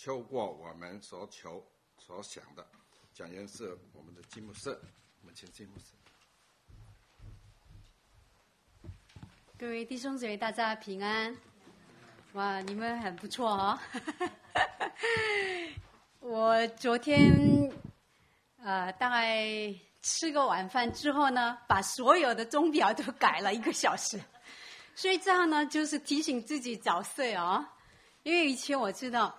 超过我们所求所想的。讲员是我们的金牧师，我们请金牧师。 各位弟兄姊妹，大家平安。哇，你们很不错哦。我昨天大概吃个晚饭之后呢，把所有的钟表都改了1个小时，所以这样呢就是提醒自己早睡哦。因为以前我知道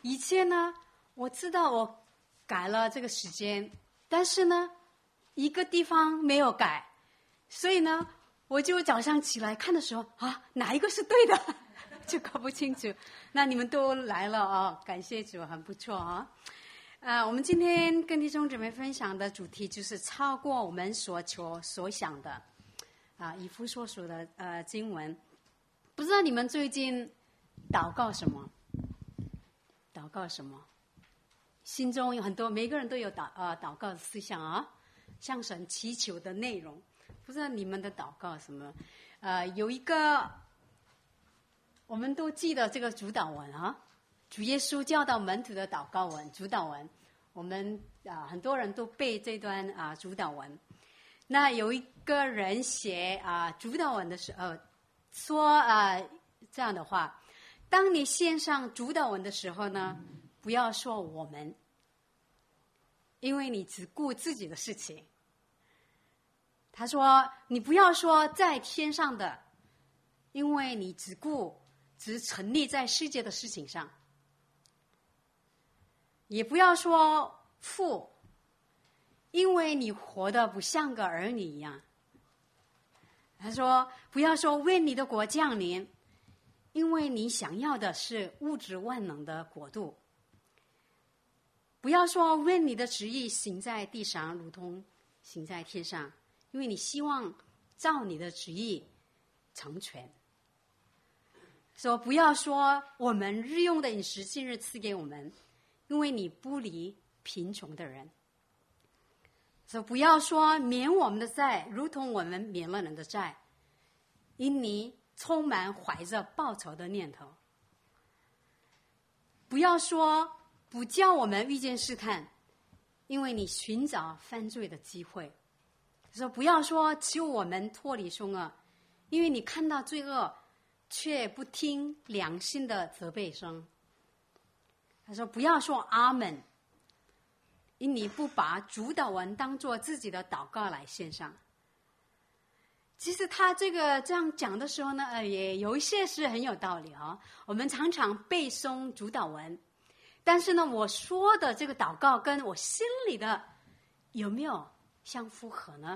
我改了这个时间，但是呢一个地方没有改，所以呢我就早上起来看的时候哪一个是对的就搞不清楚。那你们都来了哦，感谢主，很不错啊。我们今天跟弟兄姊妹分享的主题就是超过我们所求所想的以弗所书的经文。不知道你们最近祷告什么？祷告什么？心中有很多，每个人都有祷告的思想啊，向神祈求的内容。不知道你们的祷告什么？有一个我们都记得这个主祷文啊，主耶稣教导门徒的祷告文，主祷文。我们很多人都背这段主祷文。那有一个人写主祷文的时候说这样的话：当你献上主祷文的时候呢，不要说我们，因为你只顾自己的事情。他说你不要说在天上的，因为你只沉溺在世界的事情上。也不要说父，因为你活得不像个儿女一样。他说不要说为你的国降临，因为你想要的是物质万能的国度。不要说为你的旨意行在地上如同行在天上，因为你希望照你的旨意成全。说不要说我们日用的饮食今日赐给我们，因为你不离贫穷的人。说不要说免我们的债，如同我们免了人的债，因你充满怀着报仇的念头。不要说不叫我们遇见试探，因为你寻找犯罪的机会。说不要说求我们脱离凶恶，因为你看到罪恶却不听良心的责备声。他说不要说阿们，因你不把主祷文当作自己的祷告来献上。其实他这样讲的时候呢，也有一些是很有道理啊。我们常常背诵主祷文，但是呢我说的这个祷告跟我心里的有没有相符合呢？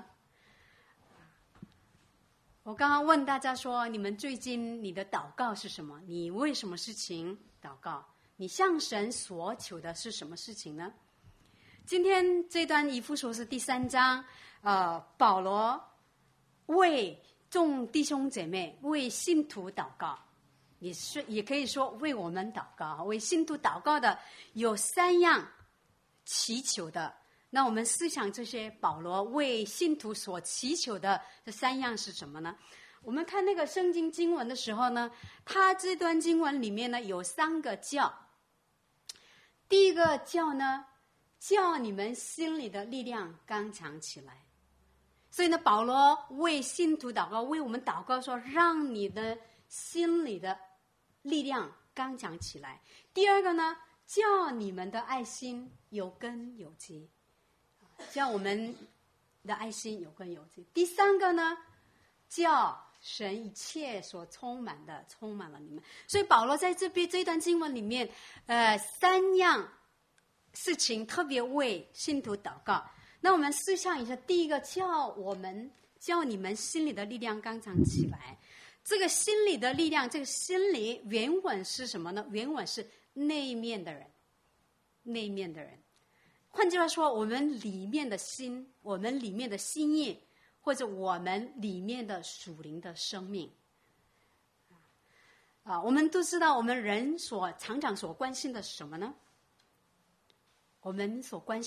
我刚刚问大家说，你们最近你的祷告是什么？你为什么事情祷告？你向神所求的是什么事情呢？今天这段以弗所书第3章，保罗为众弟兄姐妹、为信徒祷告，也可以说为我们祷告。为信徒祷告的有3样祈求的。那我们思想这些保罗为信徒所祈求的这3样是什么呢？我们看那个圣经经文的时候呢，他这段经文里面呢有3个叫。第一个叫呢，叫你们心里的力量刚强起来。所以呢，保罗为信徒祷告，为我们祷告说，让你的心里的力量刚强起来。第二个呢，叫你们的爱心有根有基，叫我们的爱心有根有基。第3个呢，叫神一切所充满的充满了你们。所以保罗在这段经文里面3样事情特别为信徒祷告。那我们思想一下，第一个叫你们心里的力量刚强起来。这个心里的力量，这个心里原文是什么呢？原文是内面的人，内面的人。换句话说，我们里面的心，我们里面的心意，或者我们里面的属灵的生命。我们都知道，我们人常常所关心的是什么呢？我们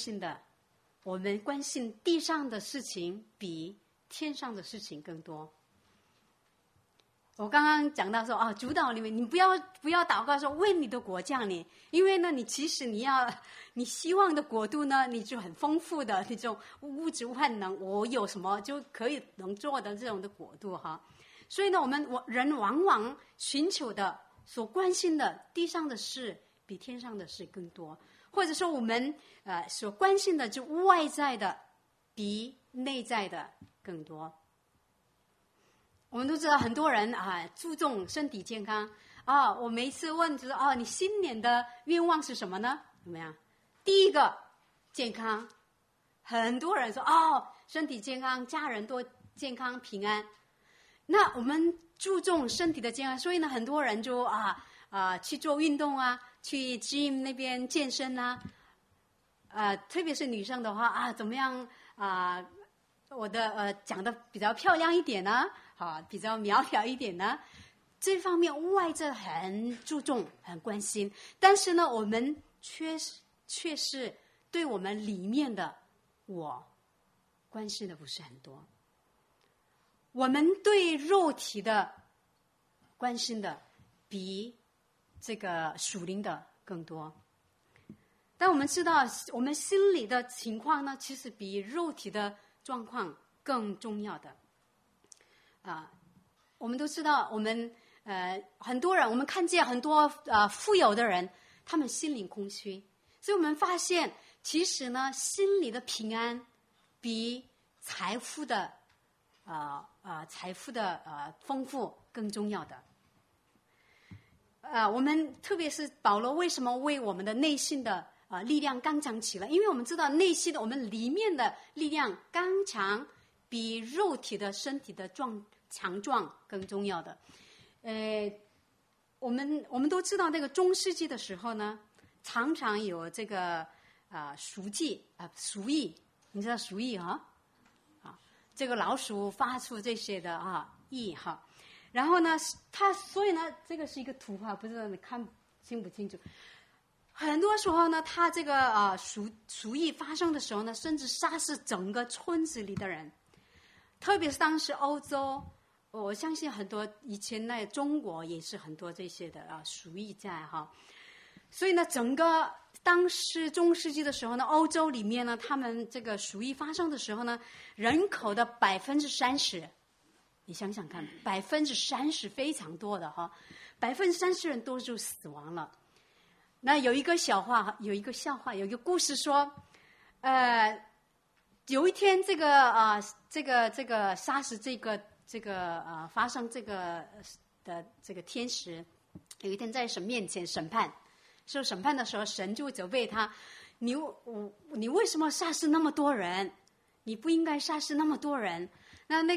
关心地上的事情比天上的事情更多。 我刚刚讲到说主祷里面，你不要祷告说为你的国降临，因为呢，其实你希望的国度呢，你就很丰富的那种物质万能，我有什么就可以能做的这种的国度哈。所以呢，我们人往往寻求的、所关心的地上的事比天上的事更多，或者说我们所关心的就外在的比内在的更多。我们都知道很多人注重身体健康我每一次问就是你新年的愿望是什么呢？怎么样？第一个健康，很多人说身体健康，家人多健康平安。那我们注重身体的健康，所以呢，很多人就去做运动去 gym 那边健身特别是女生的话怎么样我的长得比较漂亮一点呢比较苗条一点呢，这方面外在很注重很关心，但是呢，我们却是对我们里面的我关心的不是很多。我们对肉体的关心的比这个属灵的更多，但我们知道我们心里的情况呢，其实比肉体的状况更重要的我们都知道我们很多人，我们看见很多富有的人，他们心灵空虚，所以我们发现其实呢，心里的平安比财富的丰富更重要的我们特别是保罗为什么为我们的内心的力量刚强起来？因为我们知道内心的我们里面的力量刚强比肉体的身体的强壮更重要的。我们都知道那个中世纪的时候呢，常常有这个俗役，你知道俗役这个老鼠发出这些的役然后呢，所以呢，这个是一个图画，不知道你看清不清楚。很多时候呢，他这个鼠疫发生的时候呢，甚至杀死整个村子里的人。特别是当时欧洲，我相信很多以前在中国也是很多这些的鼠疫在所以呢，整个当时中世纪的时候呢，欧洲里面呢，他们这个鼠疫发生的时候呢，人口的30%，你想想看，30%非常多的30%人都就死亡了。那有一个笑话，有一个故事说，有一天这个杀死发生这个的这个天使，有一天在神面前审判。受审判的时候，神就责备他：你为什么杀死那么多人？你不应该杀死那么多人。那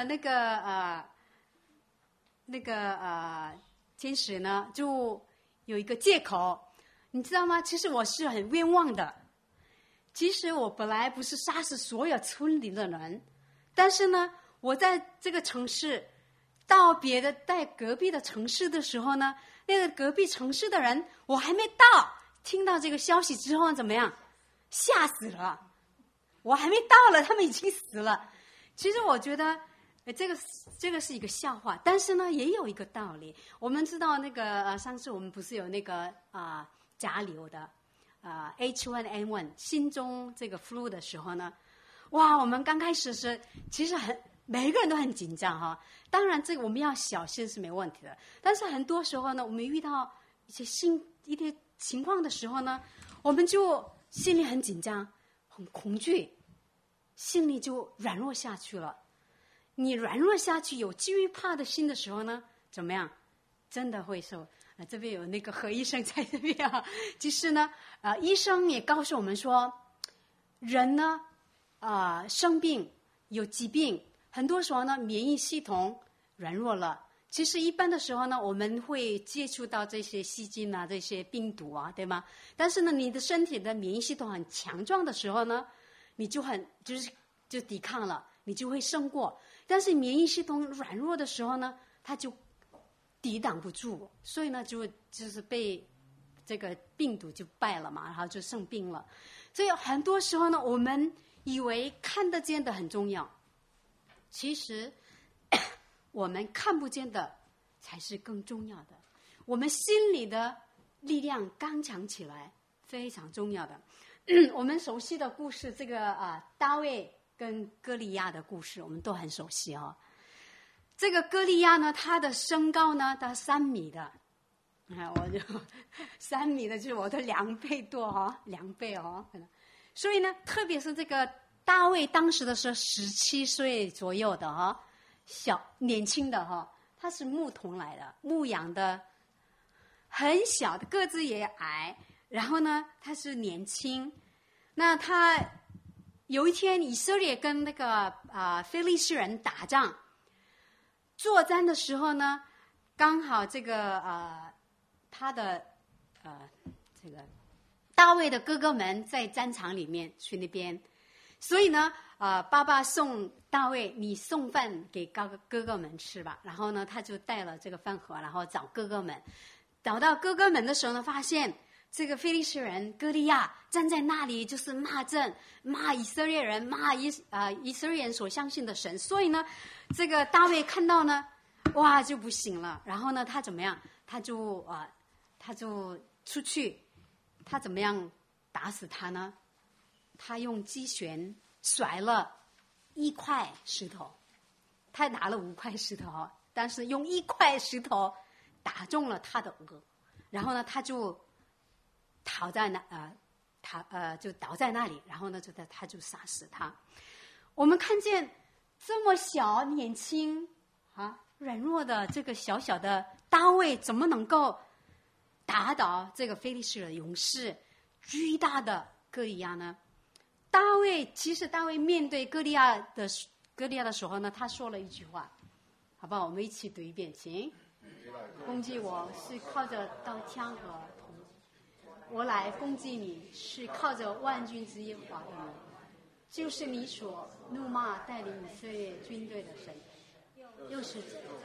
个天使呢，就有一个借口，你知道吗？其实我是很冤枉的。其实我本来不是杀死所有村里的人，但是呢，我在这个城市到在隔壁的城市的时候呢，那个隔壁城市的人我还没到，听到这个消息之后怎么样？吓死了！我还没到了，他们已经死了。其实我觉得这个是一个笑话，但是呢，也有一个道理。我们知道那个上次我们不是有那个甲流的H1N1 心中这个 flu 的时候呢，哇，我们刚开始其实每个人都很紧张当然这个我们要小心是没问题的，但是很多时候呢，我们遇到一些情况的时候呢，我们就心里很紧张很恐惧，心里就软弱下去了。你软弱下去有惧怕的心的时候呢，怎么样？真的会受这边有那个何医生在这边其实呢医生也告诉我们说，人呢生病有疾病，很多时候呢免疫系统软弱了。其实一般的时候呢，我们会接触到这些细菌这些病毒对吗？但是呢，你的身体的免疫系统很强壮的时候呢，你就抵抗了，你就会胜过。但是免疫系统软弱的时候呢，它就抵挡不住，所以呢就是被这个病毒就败了嘛，然后就生病了。所以很多时候呢，我们以为看得见的很重要，其实我们看不见的才是更重要的。我们心里的力量刚强起来非常重要的。我们熟悉的故事，这个大卫跟歌利亚的故事我们都很熟悉哦。这个歌利亚呢，他的身高呢到3米的，我就3米的就是我的2倍多哦，2倍哦。所以呢，特别是这个大卫当时的是17岁左右的哦，年轻的哦，他是牧童来的，牧羊的，很小的，个子也矮。然后呢，他是年轻。那他有一天，以色列跟那个非利士人打仗，作战的时候呢，刚好这个他的这个大卫的哥哥们在战场里面去那边，所以呢，爸爸送大卫，你送饭给哥哥们吃吧。然后呢，他就带了这个饭盒，然后找哥哥们。找到哥哥们的时候呢，发现这个非利士人歌利亚站在那里，就是骂以色列人，骂以色列人所相信的神。所以呢，这个大卫看到呢，哇，就不行了。然后呢，他怎么样？他就出去，他怎么样打死他呢？他用机旋甩了1块石头，他拿了5块石头，但是用1块石头打中了他的额，然后呢，他就倒在那里，然后呢，他就杀死他。我们看见这么小、年轻软弱的这个小小的大卫，怎么能够打倒这个非利士的勇士巨大的歌利亚呢？其实大卫面对歌利亚的时候呢，他说了一句话，好不好？我们一起读一遍，请。攻击我是靠着刀枪和铜，我来攻击你是靠着万军之耶和华的名，就是你所怒骂带领以色列军队的神。又是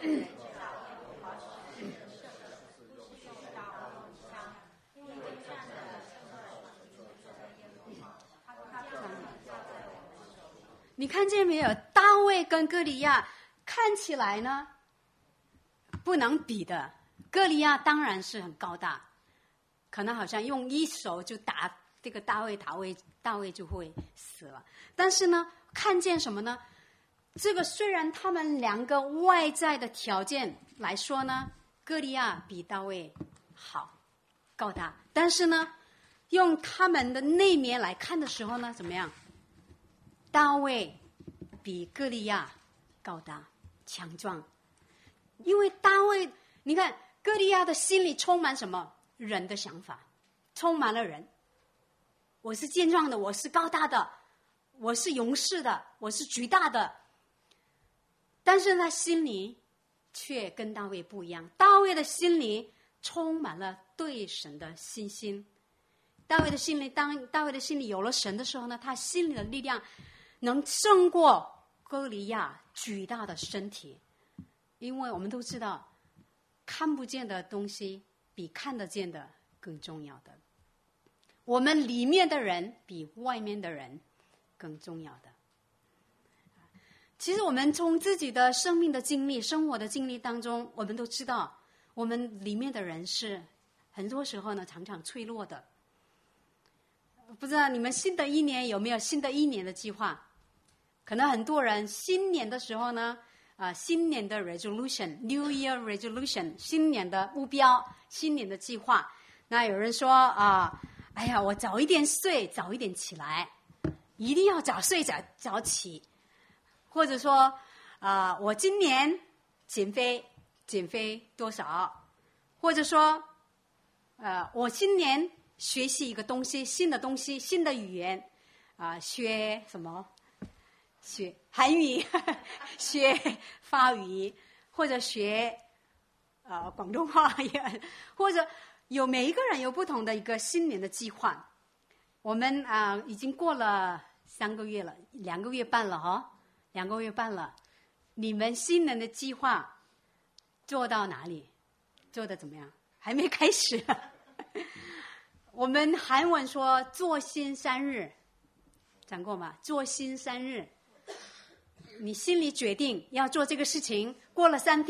你看见没有？大卫跟歌利亚看起来呢不能比的。歌利亚当然是很高大，可能好像用一手就打这个大卫就会死了。但是呢，看见什么呢？这个虽然他们2个外在的条件来说呢，歌利亚比大卫好高大，但是呢，用他们的内面来看的时候呢，怎么样？大卫比歌利亚高大强壮，因为大卫，你看歌利亚的心里充满什么？人的想法，充满了人。我是健壮的，我是高大的，我是勇士的，我是巨大的。但是他心里却跟大卫不一样。大卫的心里充满了对神的信心。当大卫的心里有了神的时候呢，他心里的力量能胜过歌利亚巨大的身体。因为我们都知道，看不见的东西比看得见的更重要的。我们里面的人比外面的人更重要的。其实我们从自己的生命的经历、生活的经历当中，我们都知道，我们里面的人是很多时候呢常常脆弱的。不知道你们新的一年有没有新的一年的计划？可能很多人新年的时候呢，新年的 resolution、New Year resolution， 新年的目标、新年的计划。那有人说哎呀，我早一点睡，早一点起来，一定要早睡早起。或者说我今年减肥多少？或者说我今年学习一个东西，新的语言学什么？学韩语学法语，或者学广东话，或者每一个人有不同的一个新年的计划。我们已经过了3个月了，2个月半了2个月半了，你们新年的计划做到哪里？做得怎么样？还没开始。我们韩文说做新3日，讲过吗？做新3日，你心里决定要做这个事情，过了3天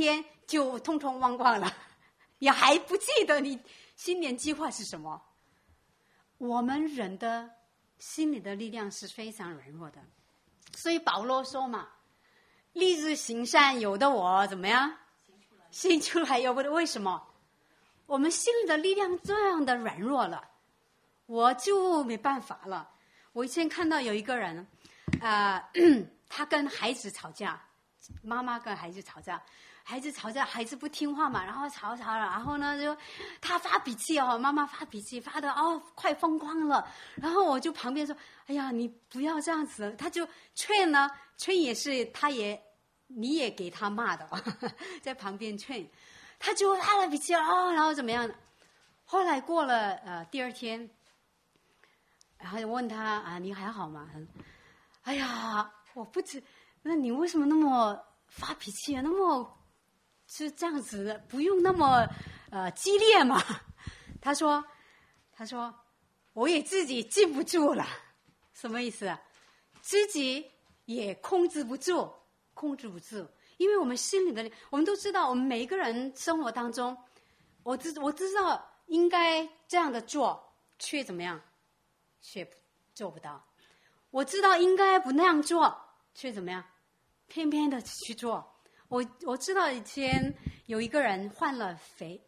就通通忘光了，也还不记得你新年计划是什么。我们人的心里的力量是非常软弱的，所以保罗说嘛，立志行善，有的我怎么样行出来，有不的为什么？我们心里的力量这样的软弱了，我就没办法了。我以前看到有一个人，他跟孩子吵架，妈妈跟孩子吵架，孩子不听话嘛，然后吵了，然后呢就他发脾气哦，妈妈发脾气发的快疯狂了，然后我就旁边说，哎呀你不要这样子，他就劝也是你也给他骂的在旁边劝，他就发了脾气然后怎么样，后来过了第二天，然后问他你还好吗？哎呀我不知，那你为什么那么发脾气啊？那么是这样子的，不用那么激烈嘛。他说我也自己记不住了，什么意思啊？自己也控制不住，因为我们心里的，我们都知道，我们每一个人生活当中，我知道应该这样的做，却怎么样，却做不到。我知道应该不那样做，却怎么样，偏偏的去做。我知道以前有一个人患了肺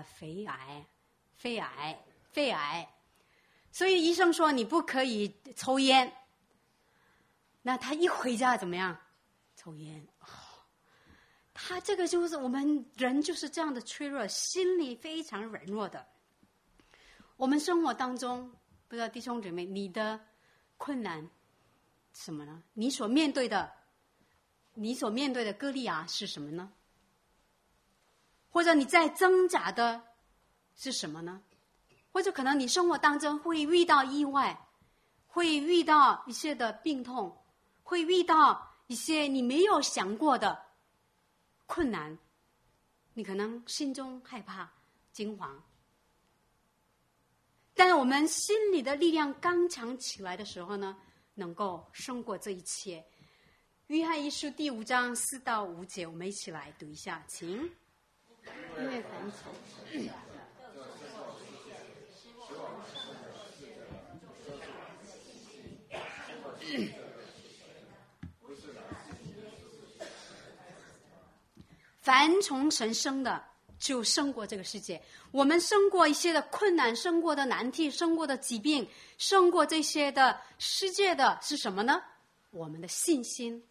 癌，所以医生说你不可以抽烟。那他一回家怎么样？抽烟。他这个就是我们人就是这样的脆弱，心里非常软弱的。我们生活当中，不知道弟兄姊妹，你的困难什么呢？你所面对的歌利亚是什么呢？或者你在挣扎的是什么呢？或者可能你生活当中会遇到意外，会遇到一些的病痛，会遇到一些你没有想过的困难，你可能心中害怕惊惶。但是我们心里的力量刚强起来的时候呢，能够胜过这一切。约翰一书第5章4到5节，我们一起来读一下，请。因为凡凡从神生的，就胜过这个世界。我们胜过一些的困难，胜过的难题，胜过的疾病，胜过这些的世界的是什么呢？我们的信心。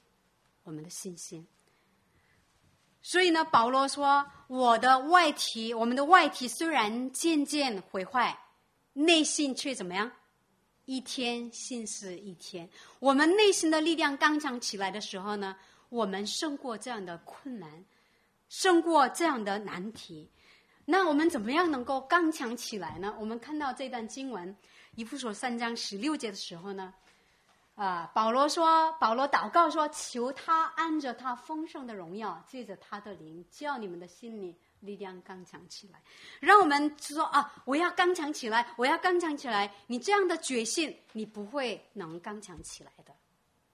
所以呢，保罗说，我们的外体虽然渐渐毁坏，内心却怎么样？一天新似一天。我们内心的力量刚强起来的时候呢，我们胜过这样的困难，胜过这样的难题。那我们怎么样能够刚强起来呢？我们看到这段经文，以弗所3章16节的时候呢，保罗祷告说，求他按着他丰盛的荣耀，借着他的灵，叫你们的心里力量刚强起来。让我们说我要刚强起来，我要刚强起来。你这样的决心，你不会能刚强起来的。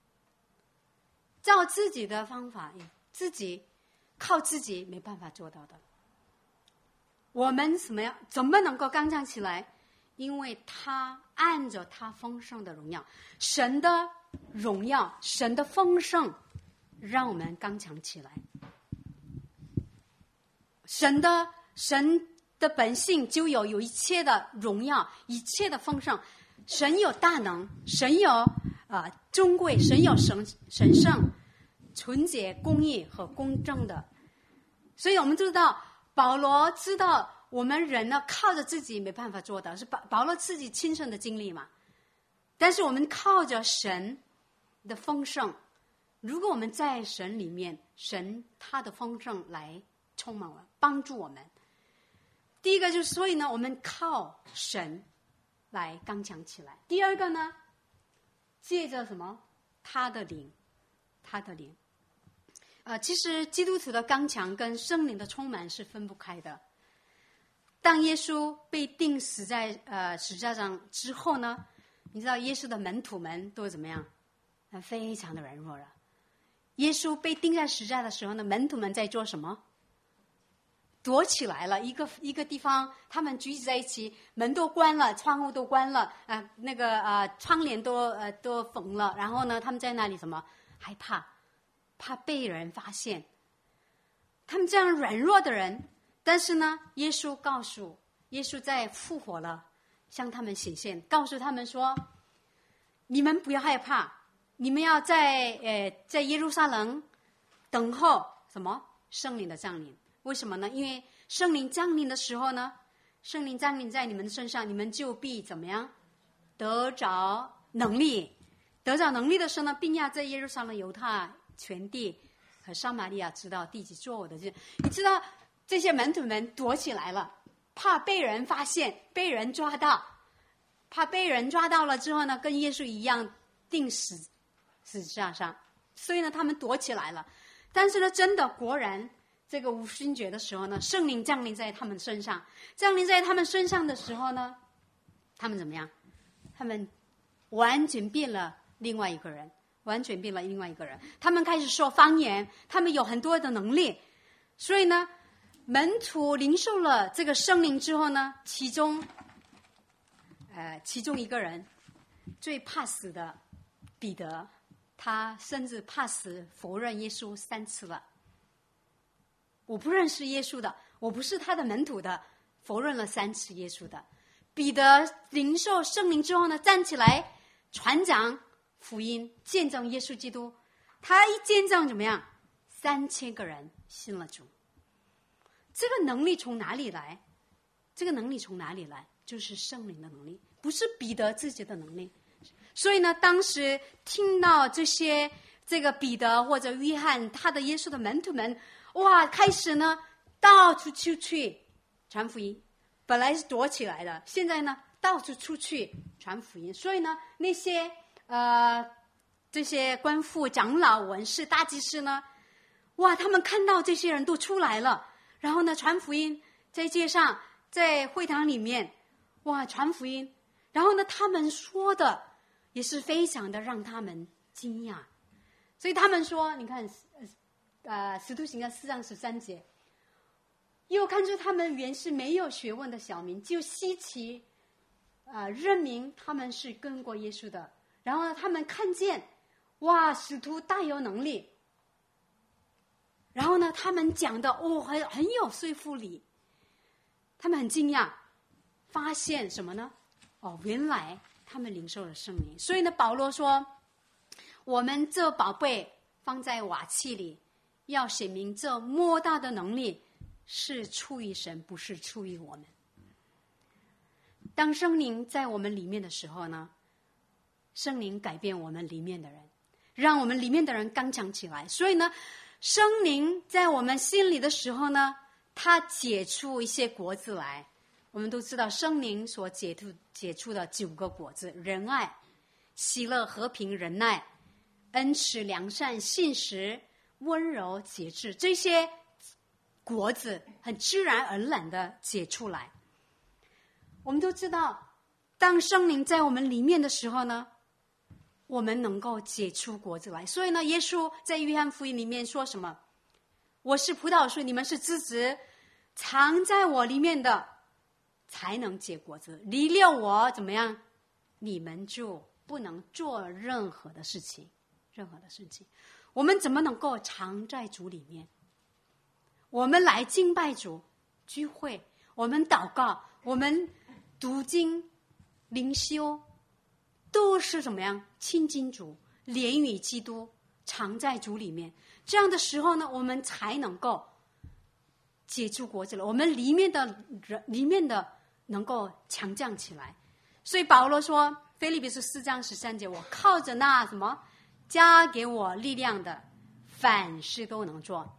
照自己的方法，靠自己没办法做到的。我们怎么能够刚强起来？因为他按着他丰盛的荣耀，神的荣耀，神的丰盛，让我们刚强起来。神的本性就有一切的荣耀，一切的丰盛。神有大能，神有尊贵，神有神圣、纯洁、公义和公正的。所以我们知道，保罗知道我们人呢靠着自己没办法做到，是保罗自己亲身的经历嘛。但是我们靠着神的丰盛，如果我们在神里面，神他的丰盛来充满我们，帮助我们。第一个就是，所以呢，我们靠神来刚强起来。第二个呢，借着什么？他的灵。其实基督徒的刚强跟圣灵的充满是分不开的。当耶稣被钉死在十字架上之后呢，你知道耶稣的门徒们都怎么样？非常的软弱了。耶稣被钉在十字架的时候呢，门徒们在做什么？ 躲起来了，一个地方，他们聚集在一起，门都关了，窗户都关了，窗帘都缝了，然后呢，他们在那里什么？害怕被人发现。他们这样软弱的人，但是呢，耶稣在复活了，向他们显现，告诉他们说：你们不要害怕，你们要在耶路撒冷等候什么？圣灵的降临。为什么呢？因为圣灵降临的时候呢，圣灵降临在你们身上，你们就必怎么样？得着能力。得着能力的时候呢，并要在耶路撒冷、犹太全地和撒玛利亚直到地极做我的事。你知道这些门徒们躲起来了，怕被人发现，被人抓到，怕被人抓到了之后呢，跟耶稣一样钉十字架上，所以呢，他们躲起来了。但是呢，真的果然，这个五旬节的时候呢，圣灵降临在他们身上，降临在他们身上的时候呢，他们怎么样？他们完全变了另外一个人，完全变了另外一个人。他们开始说方言，他们有很多的能力。所以呢，门徒领受了这个圣灵之后呢，其中一个人最怕死的彼得，他甚至怕死，否认耶稣3次了。我不认识耶稣的，我不是他的门徒的，否认了3次耶稣的。彼得领受圣灵之后呢，站起来传讲福音，见证耶稣基督。他一见证怎么样？3000个人信了主。这个能力从哪里来？就是圣灵的能力，不是彼得自己的能力。所以呢，当时听到这个彼得或者约翰，他的耶稣的门徒们，哇，开始呢到处去传福音。本来是躲起来的，现在呢到处出去传福音。所以呢，那些这些官父、长老、文士、大祭司呢，哇，他们看到这些人都出来了，然后呢传福音，在街上，在会堂里面，哇，传福音。然后呢，他们说的也是非常的让他们惊讶。所以他们说，你看使徒行传4章13节，又看出他们原是没有学问的小民，就稀奇认明他们是跟过耶稣的。然后呢，他们看见，哇，使徒大有能力。然后呢，他们讲的很有说服力。他们很惊讶，发现什么呢？原来他们领受了圣灵。所以呢，保罗说，我们这宝贝放在瓦器里，要显明这莫大的能力是出于神，不是出于我们。当圣灵在我们里面的时候呢，圣灵改变我们里面的人，让我们里面的人刚强起来。所以呢，圣灵在我们心里的时候呢，它结出一些果子来。我们都知道圣灵所结出的9个果子：仁爱、喜乐、和平、忍耐、恩慈、良善、信实、温柔、节制。这些果子很自然而然的结出来。我们都知道，当圣灵在我们里面的时候呢，我们能够结出果子来。所以呢，耶稣在约翰福音里面说什么？我是葡萄树，你们是枝子，藏在我里面的才能结果子，离了我怎么样？你们就不能做任何的事情。我们怎么能够藏在主里面？我们来敬拜主、聚会，我们祷告，我们读经、灵修，都是怎么样？亲近主，连于基督，藏在主里面。这样的时候呢，我们才能够结出果子了。我们里面的能够强壮起来。所以保罗说，腓立比书4章13节，我靠着那什么加给我力量的，凡事都能做。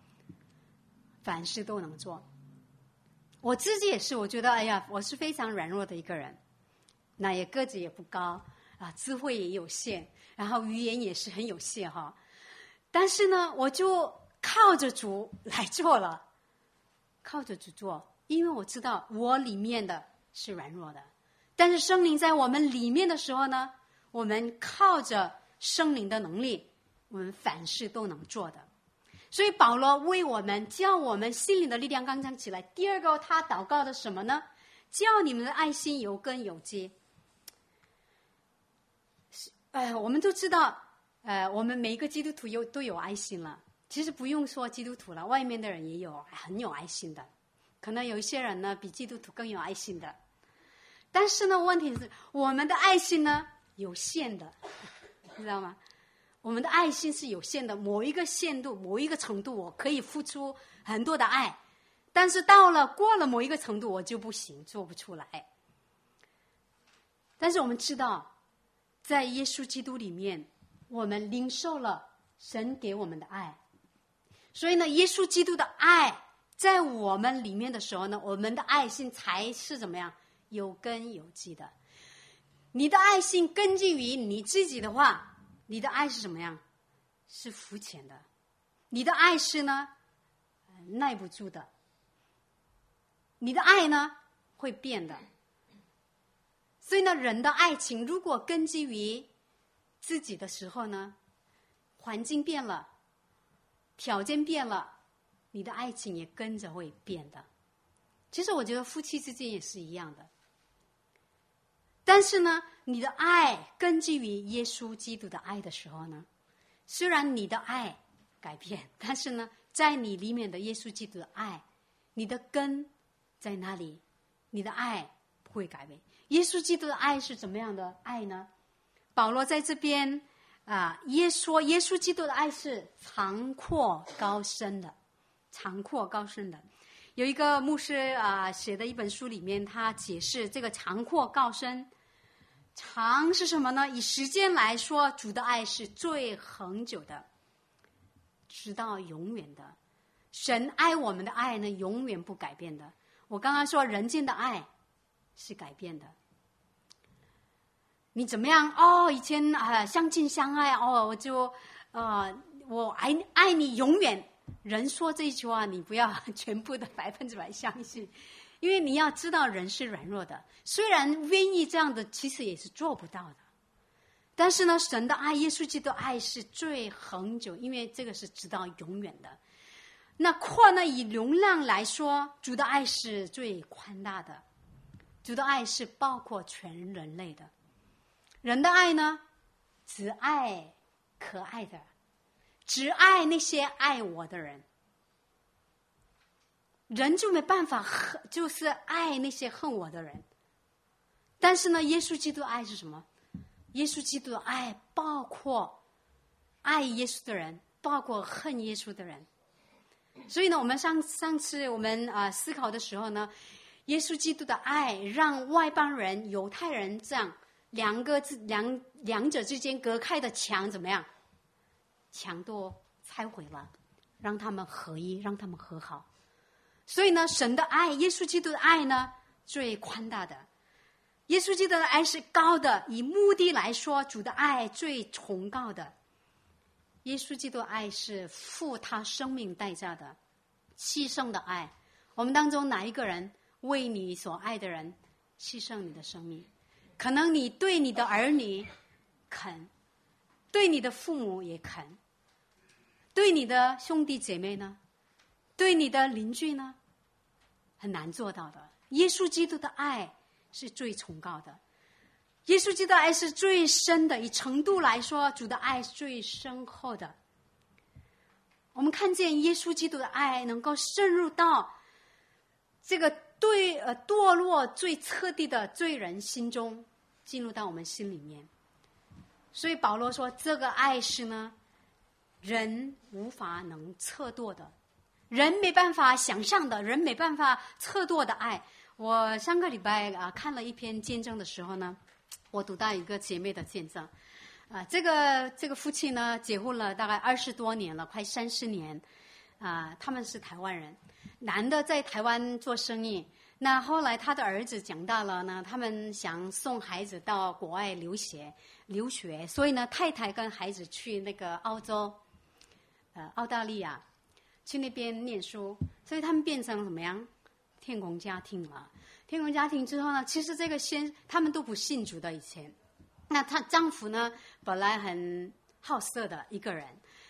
我自己也是，我觉得我是非常软弱的一个人，那也个子也不高智慧也有限，然后语言也是很有限哈。但是呢，我就靠着主来做了，靠着主做，因为我知道我里面的是软弱的，但是圣灵在我们里面的时候呢，我们靠着圣灵的能力，我们凡事都能做的。 所以保罗为我们叫我们心灵的力量刚强起来。第二个他祷告的什么呢？叫你们的爱心有根有基。我们都知道我们每一个基督徒都有爱心了。其实不用说基督徒了，外面的人也有很有爱心的，可能有一些人呢比基督徒更有爱心的。但是呢，问题是我们的爱心呢有限的，你知道吗？我们的爱心是有限的，某一个限度，某一个程度，我可以付出很多的爱，但是过了某一个程度，我就不行，做不出来。但是我们知道，在耶稣基督里面，我们领受了神给我们的爱，所以呢，耶稣基督的爱在我们里面的时候呢，我们的爱心才是怎么样？有根有基的。你的爱心根基于你自己的话，你的爱是什么样？是肤浅的。你的爱是呢耐不住的。你的爱呢会变的。所以呢，人的爱情如果根基于自己的时候呢，环境变了，条件变了，你的爱情也跟着会变的。其实我觉得夫妻之间也是一样的。但是呢，你的爱根基于耶稣基督的爱的时候呢，虽然你的爱改变，但是呢，在你里面的耶稣基督的爱，你的根在哪里？你的爱不会改变。耶稣基督的爱是怎么样的爱呢？保罗在这边耶稣基督的爱是长阔高深的，长阔高深的。有一个牧师写的一本书里面，他解释这个长阔高深。长是什么呢？以时间来说，主的爱是最恒久的，直到永远的。神爱我们的爱呢，永远不改变的。我刚刚说人间的爱是改变的。你怎么样？以前相亲相爱，我爱你永远。人说这句话，你不要全部的100%相信。因为你要知道人是软弱的，虽然愿意这样的，其实也是做不到的。但是呢，神的爱，耶稣基督的爱是最恒久，因为这个是直到永远的。那阔呢，以容量来说，主的爱是最宽大的，主的爱是包括全人类的。人的爱呢，只爱可爱的，只爱那些爱我的人。人就没办法就是爱那些恨我的人。但是呢，耶稣基督的爱是什么？耶稣基督的爱包括爱耶稣的人，包括恨耶稣的人。所以呢，我们上次我们思考的时候呢，耶稣基督的爱让外邦人、犹太人这样两者之间隔开的墙怎么样？墙都拆毁了，让他们合一，让他们和好。所以呢，神的爱，耶稣基督的爱呢，最宽大的。耶稣基督的爱是高的，以目的来说，主的爱最崇高的。耶稣基督的爱是付他生命代价的，牺牲的爱。我们当中哪一个人为你所爱的人牺牲你的生命？可能你对你的儿女肯，对你的父母也肯，对你的兄弟姐妹呢？对你的邻居呢？很难做到的。耶稣基督的爱是最崇高的，耶稣基督的爱是最深的，以程度来说，主的爱是最深厚的。我们看见耶稣基督的爱能够渗入到这个堕落最彻底的罪人心中，进入到我们心里面。所以保罗说，这个爱是呢，人无法能测度的，人没办法想象的，人没办法测度的爱。我上个礼拜看了一篇见证的时候呢，我读到一个姐妹的见证。这个夫妻呢，结婚了大概20多年了，快30年。他们是台湾人，男的在台湾做生意。那后来他的儿子长大了呢，他们想送孩子到国外留学，所以呢，太太跟孩子去那个澳洲、澳大利亚，去那边念书，所以他们变成怎么样？天公家庭了。天公家庭之后呢，其实他们都不信主的以前。那她丈夫呢，本来很好色的一个人，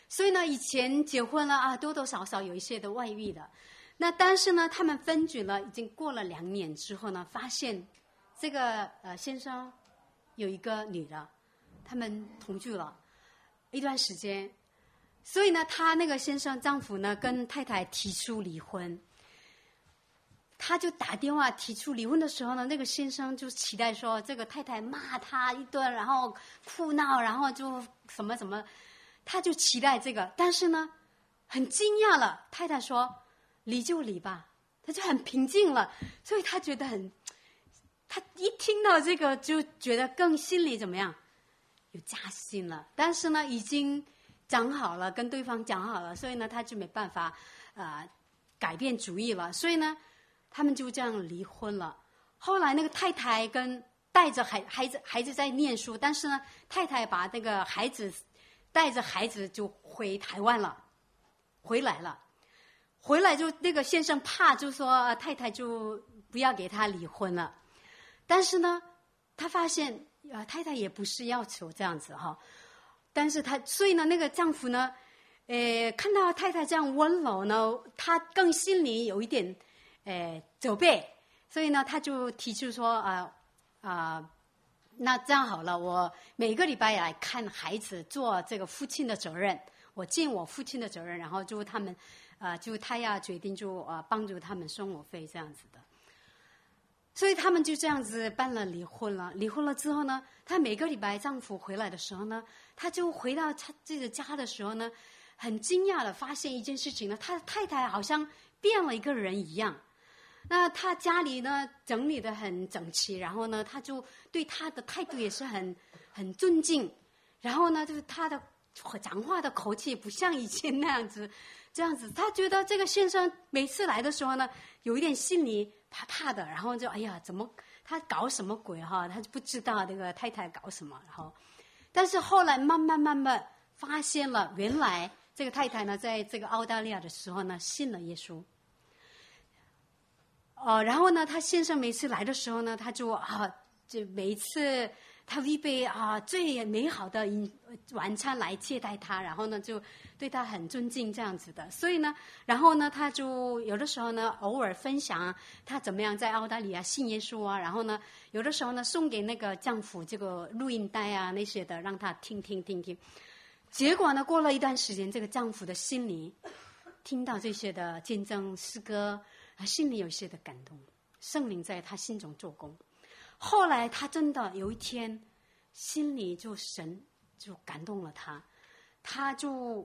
所以呢，以前结婚了啊，多多少少有一些的外遇的。那但是呢，他们分居了，已经过了2年之后呢，发现这个先生有一个女的，他们同居了一段时间，所以呢，他那个先生丈夫呢跟太太提出离婚。他就打电话提出离婚的时候呢，那个先生就期待说这个太太骂他一顿，然后哭闹，然后就什么什么，他就期待这个。但是呢，很惊讶了，太太说离就离吧，他就很平静了，所以他觉得他一听到这个就觉得更心里怎么样，有加薪了。但是呢，已经讲好了，跟对方讲好了，所以呢，他就没办法改变主意了。所以呢，他们就这样离婚了。后来那个太太带着孩子在念书，但是呢，太太把那个带着孩子就回台湾了，回来就那个先生怕，就说太太就不要给他离婚了。但是呢，他发现太太也不是要求这样子哈，但是所以呢，那个丈夫呢，看到太太这样温柔呢，他更心里有一点责备，所以呢，他就提出说那这样好了，我每个礼拜来看孩子，做这个父亲的责任，我尽我父亲的责任，然后就他们就他要决定就帮助他们生活费这样子的。所以他们就这样子办了离婚了。离婚了之后呢，她每个礼拜丈夫回来的时候呢，她就回到她自己的家的时候呢，很惊讶的发现一件事情呢，她的太太好像变了一个人一样。那她家里呢整理得很整齐，然后呢，她就对她的态度也是很尊敬，然后呢，就是她的讲话的口气不像以前那样子，这样子。她觉得这个先生每次来的时候呢，有一点心里怕怕的，然后就哎呀，怎么他搞什么鬼哈？他就不知道这个太太搞什么。然后，但是后来慢慢发现了，原来这个太太呢，在这个澳大利亚的时候呢，信了耶稣。然后呢，他先生每次来的时候呢，他就每一次他预备最美好的晚餐来接待他，然后呢就对他很尊敬这样子的。所以呢，然后呢他就有的时候呢偶尔分享他怎么样在澳大利亚信耶稣啊，然后呢有的时候呢送给那个丈夫这个录音带啊那些的让他听。结果呢过了一段时间，这个丈夫的心里听到这些的见证诗歌，心里有些的感动，圣灵在他心中做工。后来他真的有一天心里神就感动了他就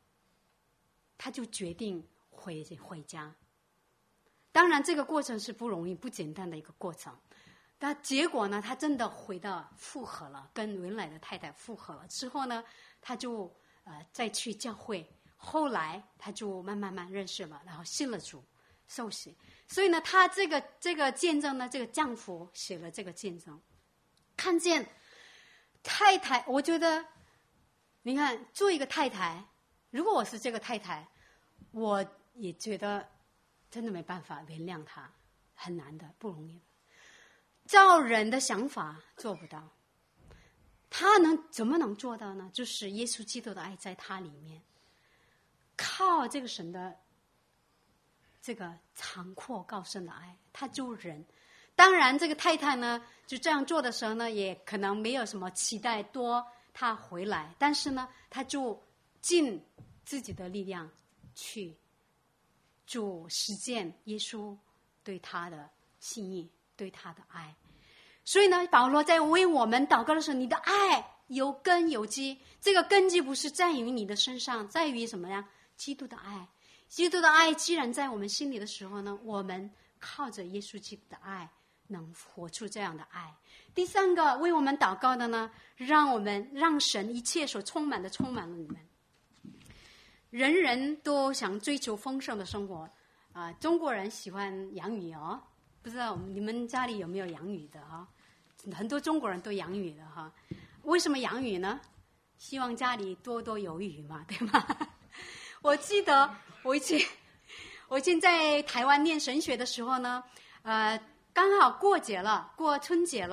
决定回家。当然这个过程是不容易不简单的一个过程，但结果呢他真的复合了，跟原来的太太复合了之后呢，他就再去教会，后来他就慢慢认识了，然后信了主受洗。所以呢，他这个见证呢，这个丈夫写了这个见证，看见太太，我觉得，你看，做一个太太，如果我是这个太太，我也觉得真的没办法原谅他，很难的，不容易的。照人的想法做不到，他怎么能做到呢？就是耶稣基督的爱在他里面，靠这个神的这个长阔高深的爱，他就忍。当然这个太太呢就这样做的时候呢，也可能没有什么期待多他回来，但是呢他就尽自己的力量去就实践耶稣对他的心意，对他的爱。所以呢保罗在为我们祷告的时候，你的爱有根有基，这个根基不是在于你的身上，在于什么呀？基督的爱。基督的爱既然在我们心里的时候呢，我们靠着耶稣基督的爱能活出这样的爱。第三个为我们祷告的呢，让神一切所充满了你们。人人都想追求丰盛的生活中国人喜欢养鱼不知道你们家里有没有养鱼的很多中国人都养鱼的为什么养鱼呢？希望家里多多有鱼嘛，对吗？我记得我以前在台湾念神学的时候呢，刚好过春节了。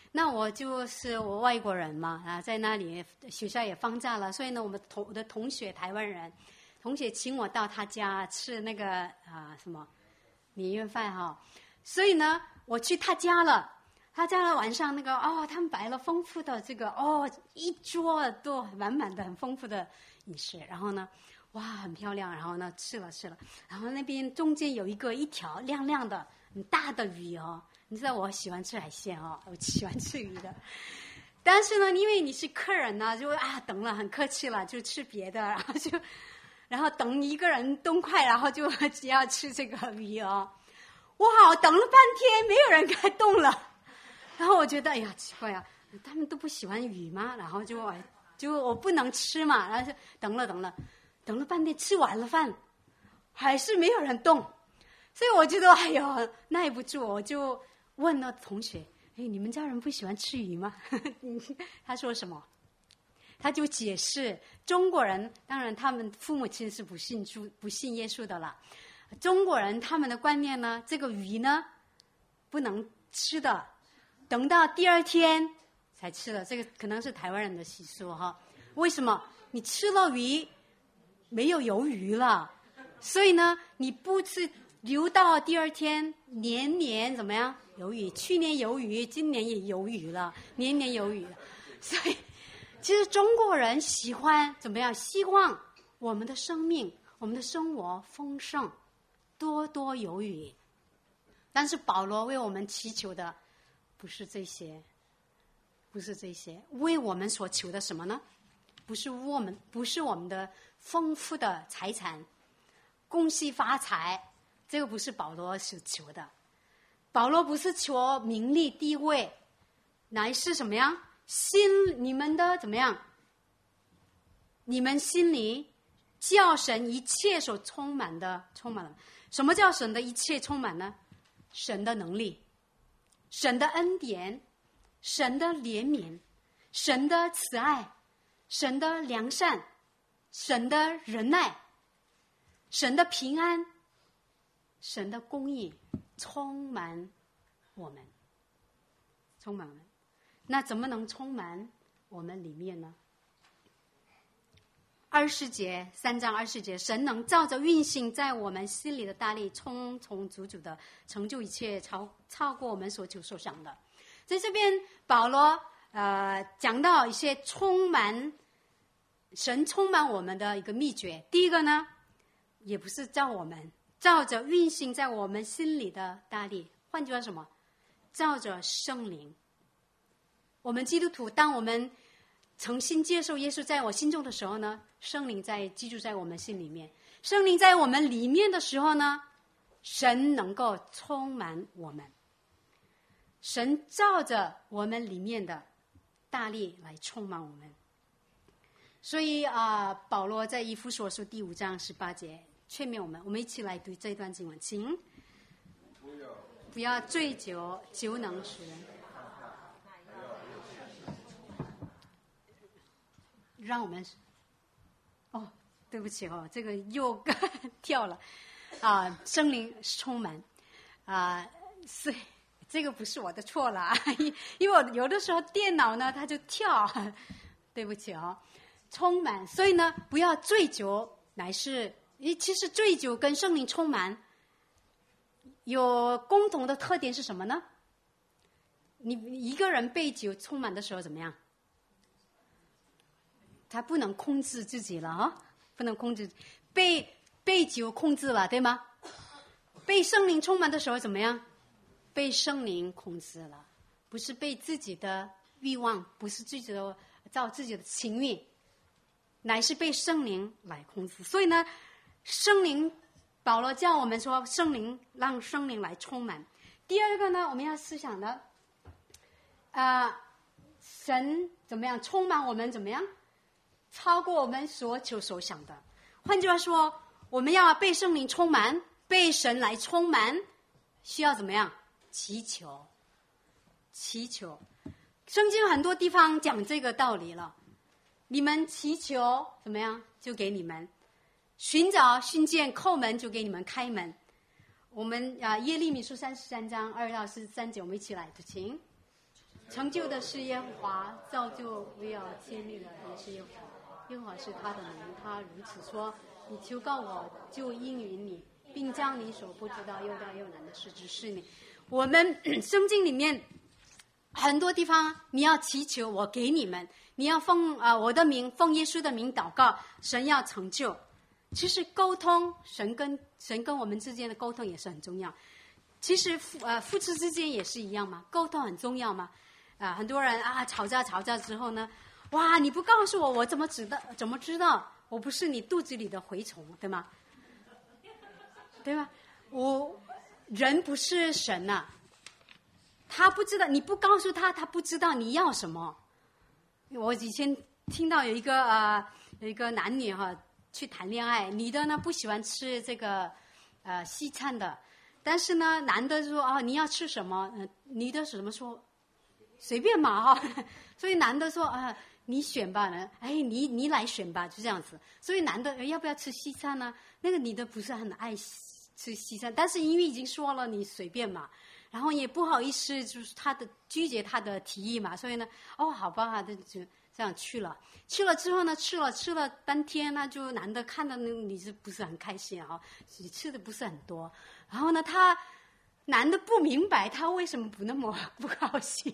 那我外国人嘛，在那里学校也放假了，所以呢，我的同学台湾人同学请我到他家吃那个什么年夜饭哈，所以呢，我去他家了。他家的晚上那个他们摆了丰富的这个一桌都满满的很丰富的饮食，然后呢，哇，很漂亮，然后呢吃了，然后那边中间有一条亮亮的很大的鱼哦，你知道我喜欢吃海鲜哦，我喜欢吃鱼的，但是呢，因为你是客人呢，就等了很客气了，就吃别的，然后等一个人动筷，然后就只要吃这个鱼哦，哇，等了半天没有人该动了。然后我觉得，哎呀，奇怪啊，他们都不喜欢鱼吗？然后就我不能吃嘛，然后就等了半天，吃完了饭，还是没有人动，所以我觉得，哎呦，耐不住，我就问了同学，哎，你们家人不喜欢吃鱼吗？他说什么？他就解释，中国人当然他们父母亲是不信耶稣的了，中国人他们的观念呢，这个鱼呢不能吃的。等到第二天才吃了，这个可能是台湾人的习俗哈。为什么？你吃了鱼，没有鱿鱼了，所以呢，你不吃，留到第二天，年年怎么样？鱿鱼，去年鱿鱼，今年也鱿鱼了，年年鱿鱼了。所以，其实中国人喜欢怎么样？希望我们的生命、我们的生活丰盛，多多有余。但是保罗为我们祈求的。不是这些，为我们所求的什么呢？不是我们的丰富的财产，恭喜发财，这个不是保罗所求的。保罗不是求名利地位，乃是什么样？你们的怎么样？你们心里叫神一切所充满了。什么叫神的一切充满呢？神的能力。神的恩典，神的怜悯，神的慈爱，神的良善，神的仁爱，神的平安，神的公义，充满我们。那怎么能充满我们里面呢？3章20节，神能照着运行在我们心里的大力，充充足足的成就一切，超过我们所求所想的。在这边，保罗讲到一些神充满我们的一个秘诀。第一个呢，也不是照着运行在我们心里的大力，换句话什么？照着圣灵。我们基督徒，当我们诚心接受耶稣在我心中的时候呢，圣灵居住在我们心里面。圣灵在我们里面的时候呢，神能够充满我们。神照着我们里面的大力来充满我们。所以保罗在以弗所书第5章18节劝勉我们一起来读这段经文，请不要醉酒，酒能使人。让我们对不起这个又跳了圣灵充满所以这个不是我的错了因为我有的时候电脑呢它就跳，对不起充满。所以呢，不要醉酒，其实醉酒跟圣灵充满有共同的特点是什么呢？你一个人被酒充满的时候怎么样？他不能控制自己了不能控制，被酒控制了，对吗？被圣灵充满的时候怎么样？被圣灵控制了，不是被自己的欲望，不是照自己的情欲，乃是被圣灵来控制。所以呢，保罗叫我们说让圣灵来充满。第二个呢，我们要思想的神怎么样充满我们，怎么样超过我们所求所想的。换句话说，我们要被圣灵充满，被神来充满，需要怎么样？祈求。圣经很多地方讲这个道理了。你们祈求怎么样，就给你们；寻找寻见，叩门就给你们开门。我们耶利米书33章2到43节，我们一起来读，请。 成就的是耶和华，造就为要建立的也是耶和华。耶和华是他的名，他如此说：你求告我，就应允你，并将你所不知道又大又难的事指示你。我们圣经里面很多地方，你要祈求，我给你们；你要奉我的名，奉耶稣的名祷告，神要成就。其实沟通，神跟我们之间的沟通也是很重要。其实夫妻之间也是一样嘛，沟通很重要嘛。很多人吵架之后呢，哇，你不告诉我，我怎么知道我不是你肚子里的蛔虫，对吗？对吧？人不是神呐，他不知道，你不告诉他，他不知道你要什么。我以前听到有一个男女去谈恋爱，女的呢不喜欢吃这个西餐的，但是呢男的说你要吃什么，女的怎么说随便嘛所以男的说你选吧，你来选吧，就这样子。所以男的要不要吃西餐呢？那个女的不是很爱吃西餐，但是因为已经说了你随便嘛，然后也不好意思就是拒绝他的提议嘛，所以呢好吧，就这样去了之后呢，吃了半天，那就男的看到那个女的不是很开心吃的不是很多，然后呢男的不明白他为什么不那么不高兴。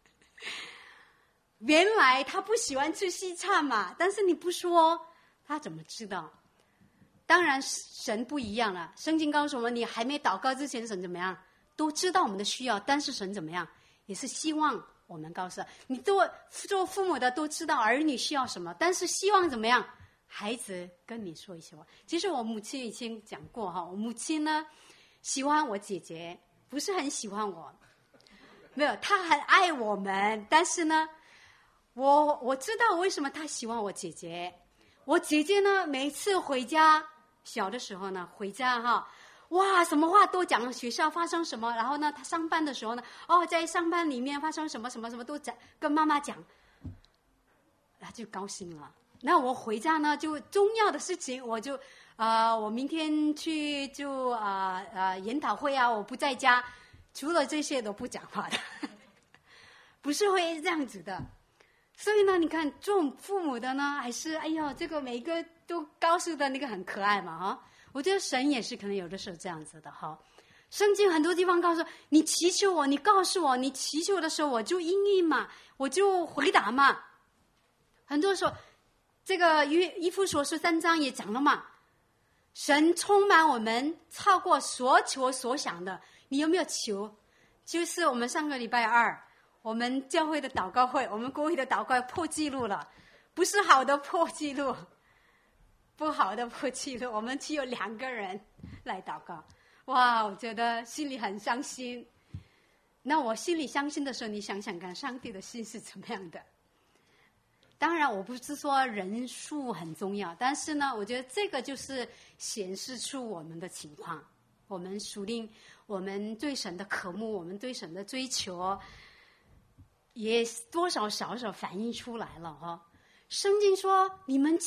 原来他不喜欢吃西餐嘛，但是你不说他怎么知道？当然神不一样了，圣经告诉我们，你还没祷告之前，神怎么样都知道我们的需要，但是神怎么样也是希望我们告诉你，做父母的都知道儿女需要什么，但是希望怎么样孩子跟你说一些话。其实我母亲以前讲过我母亲呢喜欢我姐姐，不是很喜欢我，没有，她很爱我们，但是呢我知道为什么她喜欢我姐姐。我姐姐呢每次回家，小的时候呢回家哇，什么话都讲，学校发生什么，然后呢她上班的时候呢在上班里面发生什么什么什么都跟妈妈讲，她就高兴了。那我回家呢就重要的事情我就我明天去就研讨会我不在家，除了这些都不讲话的不是会这样子的。所以呢你看做父母的呢还是这个每个都告诉的那个很可爱嘛我觉得神也是可能有的时候这样子的圣经很多地方告诉你祈求我，你告诉我，你祈求的时候我就应允嘛，我就回答嘛。很多时候这个以弗所书3章也讲了嘛，神充满我们超过所求所想的。你有没有求？就是我们上个礼拜2我们教会的祷告会，我们国会的祷告破纪录了，不是好的破纪录，不好的破纪录，我们只有2个人来祷告。哇，我觉得心里很伤心。那我心里伤心的时候，你想想看上帝的心是怎么样的。当然我不是说人数很重要，但是呢我觉得这个就是显示出我们的情况，我们属灵，我们对神的渴慕，我们对神的追求也多少少少反映出来了圣经说你们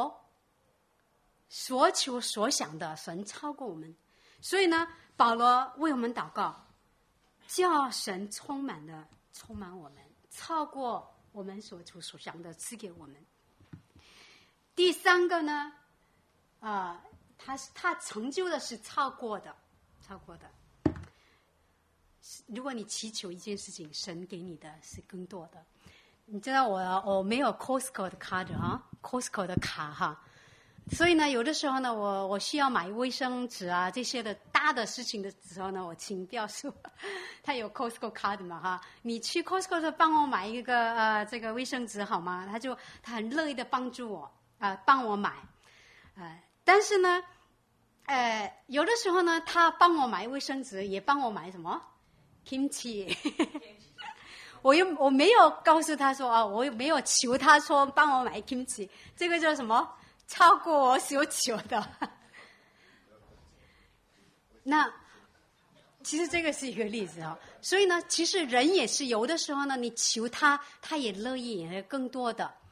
所求所想的神超过我们，所以呢保罗为我们祷告，叫神充满我们，超过我们所求所想的赐给我们。第3个呢他成就的是超过的。如果你祈求一件事情，神给你的是更多的。你知道我没有 Costco 的卡的Costco 的卡所以呢有的时候呢我需要买卫生纸这些的大的事情的时候呢，我请调数他有 Costco 卡的嘛你去 Costco 的帮我买一个这个卫生纸好吗？他很乐意的帮助我帮我买但是呢有的时候呢他帮我买卫生纸，也帮我买什么 kimchi 我没有告诉他说我没有求他说帮我买 kimchi， 这个叫什么？超过我所求的那其实这个是一个例子所以呢其实人也是有的时候呢你求他也乐意，也更多的。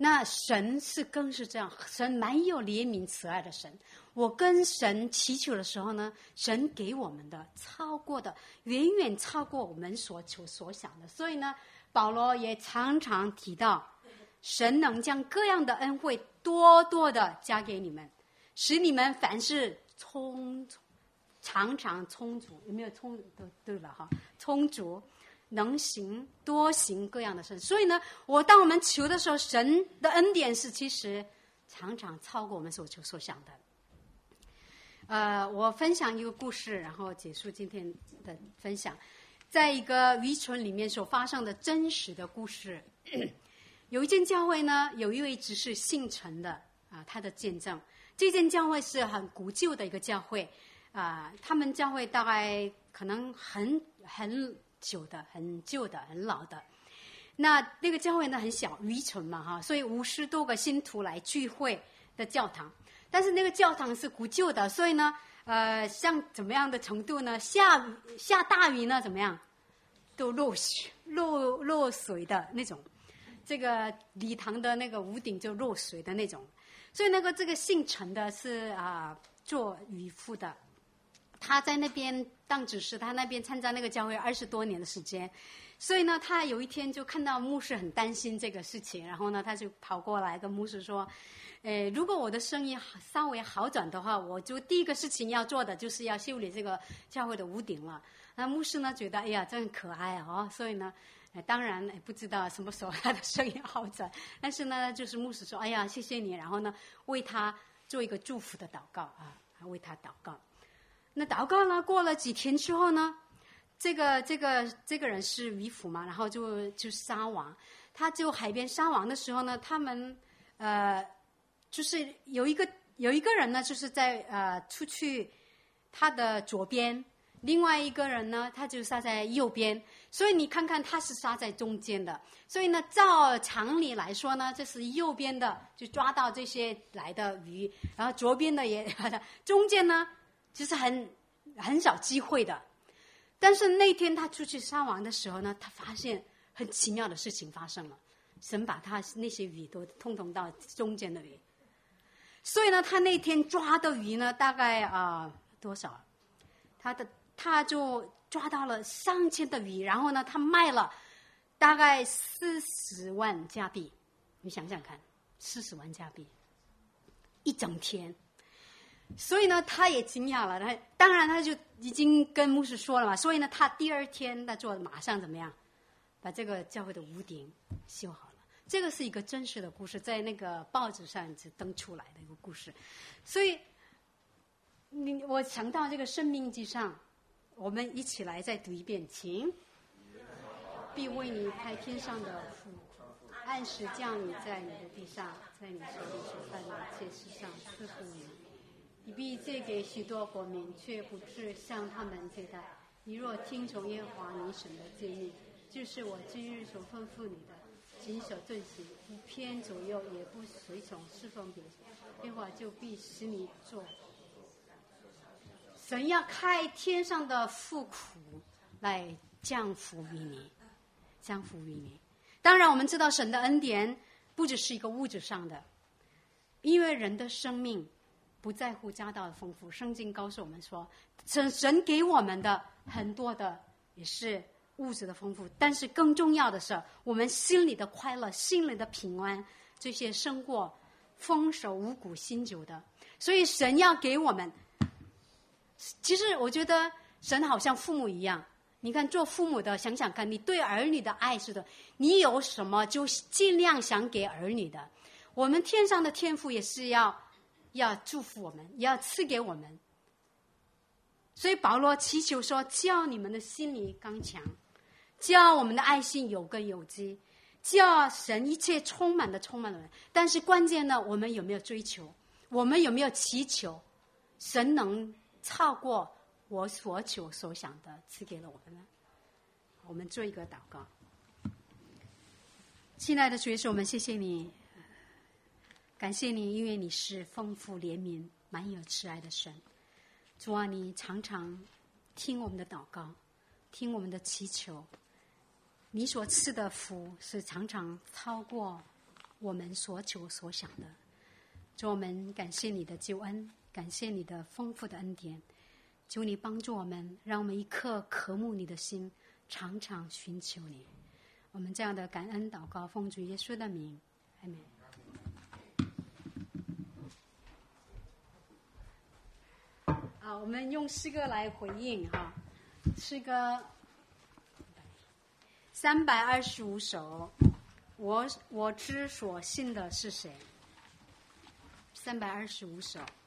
那神更是这样，神蛮有怜悯慈爱的神。我跟神祈求的时候呢，神给我们的远远超过我们所求所想的。所以呢，保罗也常常提到，神能将各样的恩惠多多的加给你们，使你们凡事常常充足。有没有充都对了哈？充足。能行多行各样的事。所以呢，当我们求的时候，神的恩典是其实常常超过我们所求所想的。我分享一个故事，然后结束今天的分享。在一个渔村里面所发生的真实的故事，有一间教会呢，有一位执事姓陈的他的见证。这间教会是很古旧的一个教会他们教会大概可能很旧的、很老的。那个教会呢很小，渔村嘛所以50多个信徒来聚会的教堂。但是那个教堂是古旧的，所以呢像怎么样的程度呢？下大雨呢怎么样？都漏水的那种。这个礼堂的那个屋顶就漏水的那种。所以这个姓陈的是做渔夫的。他在那边当执事，他那边参加那个教会20多年的时间，所以呢，他有一天就看到牧师很担心这个事情，然后呢，他就跑过来跟牧师说：“如果我的生意稍微好转的话，我就第一个事情要做的就是要修理这个教会的屋顶了。”那牧师呢觉得真可爱所以呢，当然不知道什么时候他的生意好转，但是呢，就是牧师说：“谢谢你。”然后呢，为他做一个祝福的祷告为他祷告。那祷告呢，过了几天之后呢，这个人是渔夫嘛，然后就撒网。他就海边撒网的时候呢，他们就是有一个人呢，就是在出去他的左边，另外一个人呢，他就撒在右边。所以你看看，他是撒在中间的。所以呢，照常理来说呢，这是右边的就抓到这些来的鱼，然后左边的也中间呢。就是很少机会的。但是那天他出去撒网的时候呢，他发现很奇妙的事情发生了。神把他那些鱼都通通到中间的鱼。所以呢，他那天抓的鱼呢，大概多少？他就抓到了3000的鱼，然后呢，他卖了大概40万加币。你想想看，40万加币，一整天。所以呢，他也惊讶了。当然，他就已经跟牧师说了嘛。所以呢，他第2天他就马上怎么样，把这个教会的屋顶修好了。这个是一个真实的故事，在那个报纸上登出来的一个故事。所以，我想到这个生命记上，我们一起来再读一遍，请。必为你开天上的父，按时降雨在你的地上，在你手里所办的一切事上赐福你。你必借给许多国民，却不致向他们借贷。你若听从耶和华你神的诫命，就是我今日所吩咐你的，谨守遵行，不偏左右，也不随从侍奉别神，耶和华就必使你做。神要开天上的富苦来降福于你，降福于你。当然，我们知道神的恩典不只是一个物质上的，因为人的生命不在乎家道的丰富。圣经告诉我们说，神给我们的很多的也是物质的丰富，但是更重要的是我们心里的快乐、心里的平安，这些胜过丰收五谷新酒的。所以神要给我们，其实我觉得神好像父母一样。你看做父母的想想看，你对儿女的爱是的，你有什么就尽量想给儿女的。我们天上的天父也是要祝福我们，也要赐给我们。所以保罗祈求说，叫你们的心里刚强，叫我们的爱心有根有基，叫神一切充满了。但是关键呢，我们有没有追求？我们有没有祈求神能超过我所求所想的赐给了我们呢？我们做一个祷告。亲爱的主耶稣，我们谢谢你，感谢你，因为你是丰富怜悯、满有慈爱的神。主啊，你常常听我们的祷告，听我们的祈求。你所赐的福是常常超过我们所求所想的。主，我们感谢你的救恩，感谢你的丰富的恩典。求你帮助我们，让我们一颗渴慕你的心，常常寻求你。我们这样的感恩祷告，奉主耶稣的名，阿们。我们用诗歌来回应哈，诗歌325首，我知所信的是谁？325首。